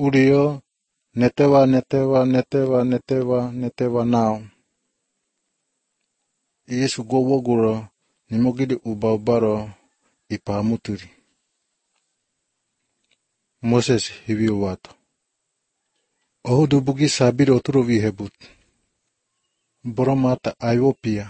Urio netewa now. Yesu gowoguro nimogidi ubaro ipamuturi. Moses hivi wato. Ohudubugi sabiro turovi hebut. Boromata Ayopia.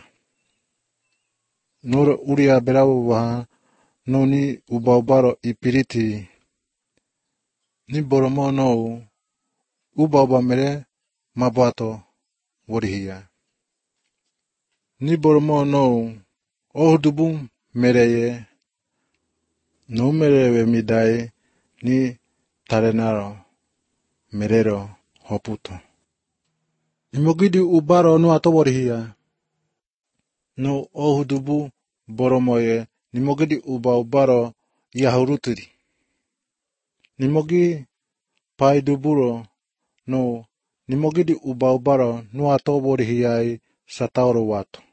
Nora uria berawo waha noni ubaro ipiriti. Ni boromo no ubaba mere mabato worihia. Ni boromo no ohudubu mereye no merewe midai ni tarenaro merero hoputo. Nimogidi ubaro no atoworihia. No ohudubu boromoye nimogidi ubaro yahuruturi. Nimogi paiduburo no nimogidi ubaro no atoworihia satauro wato.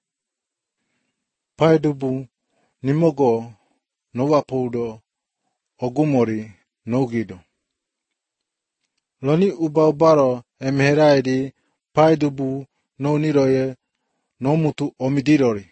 Paidubu nimogo no wapudo ogumori no gido. Loni ubaro emheraidi paidubu no niroye no mutu omidirori.